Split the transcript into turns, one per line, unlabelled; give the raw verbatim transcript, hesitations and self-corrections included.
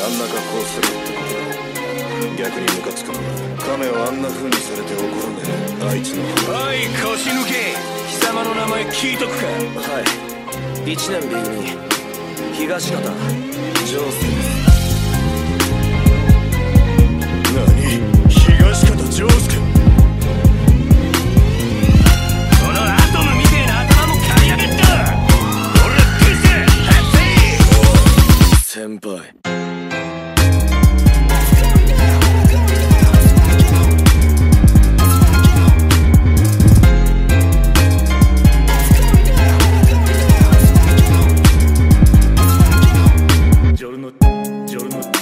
あんな格好するってことだ。逆にムカつくのは亀をあんな風にされて怒るね、あいつの。
おい腰抜け、貴様の名前聞いとくか。
はい、いちねん B 組東方丈介です。
何、東方丈介。
このアトムみてえな頭も刈り上げった。俺ら食いせえ、早くせい。
先輩。
ジョルノ、ジョルノ。